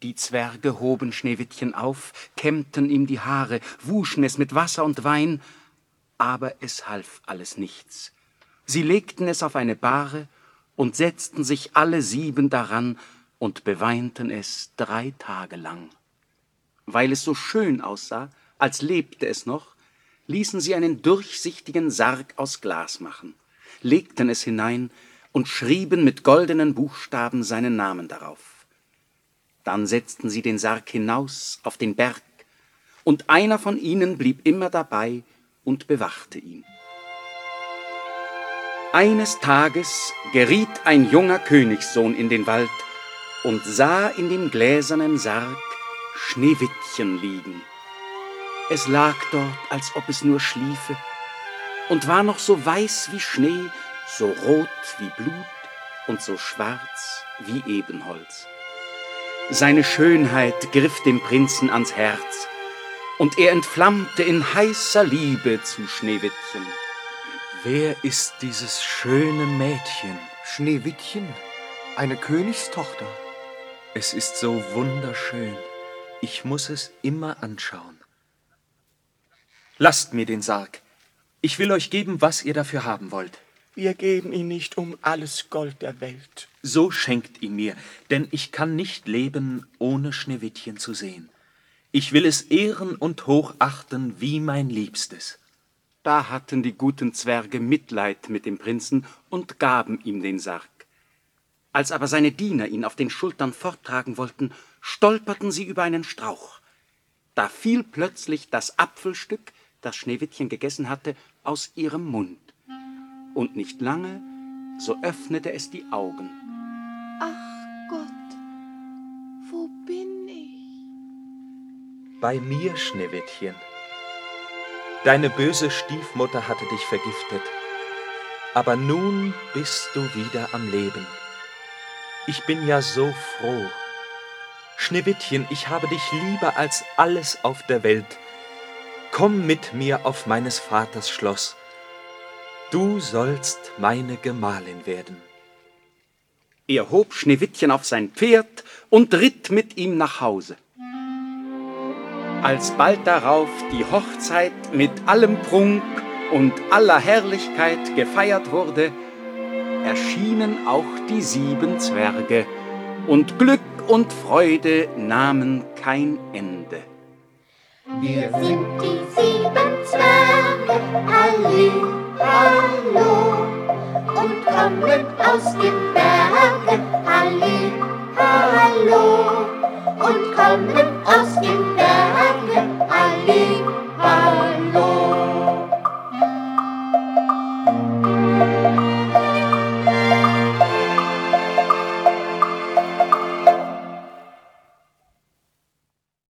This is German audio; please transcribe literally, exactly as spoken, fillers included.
Die Zwerge hoben Schneewittchen auf, kämmten ihm die Haare, wuschen es mit Wasser und Wein, aber es half alles nichts. Sie legten es auf eine Bahre und setzten sich alle sieben daran und beweinten es drei Tage lang. Weil es so schön aussah, als lebte es noch, ließen sie einen durchsichtigen Sarg aus Glas machen, legten es hinein und schrieben mit goldenen Buchstaben seinen Namen darauf. Dann setzten sie den Sarg hinaus auf den Berg, und einer von ihnen blieb immer dabei und bewachte ihn. Eines Tages geriet ein junger Königssohn in den Wald und sah in dem gläsernen Sarg Schneewittchen liegen. Es lag dort, als ob es nur schliefe, und war noch so weiß wie Schnee, so rot wie Blut und so schwarz wie Ebenholz. Seine Schönheit griff dem Prinzen ans Herz, und er entflammte in heißer Liebe zu Schneewittchen. Wer ist dieses schöne Mädchen? Schneewittchen, eine Königstochter. Es ist so wunderschön. Ich muss es immer anschauen. Lasst mir den Sarg. Ich will euch geben, was ihr dafür haben wollt. Wir geben ihn nicht um alles Gold der Welt. So schenkt ihn mir, denn ich kann nicht leben, ohne Schneewittchen zu sehen. Ich will es ehren und hochachten wie mein Liebstes. Da hatten die guten Zwerge Mitleid mit dem Prinzen und gaben ihm den Sarg. Als aber seine Diener ihn auf den Schultern forttragen wollten, stolperten sie über einen Strauch. Da fiel plötzlich das Apfelstück, das Schneewittchen gegessen hatte, aus ihrem Mund. Und nicht lange, so öffnete es die Augen. Ach Gott, wo bin ich? Bei mir, Schneewittchen. Deine böse Stiefmutter hatte dich vergiftet, aber nun bist du wieder am Leben. Ich bin ja so froh. Schneewittchen, ich habe dich lieber als alles auf der Welt. Komm mit mir auf meines Vaters Schloss. Du sollst meine Gemahlin werden. Er hob Schneewittchen auf sein Pferd und ritt mit ihm nach Hause. Als bald darauf die Hochzeit mit allem Prunk und aller Herrlichkeit gefeiert wurde, erschienen auch die sieben Zwerge, und Glück und Freude nahmen kein Ende. Wir sind die sieben Zwerge, halli, hallo, und kommen aus dem Berge, halli, hallo, und kommen aus dem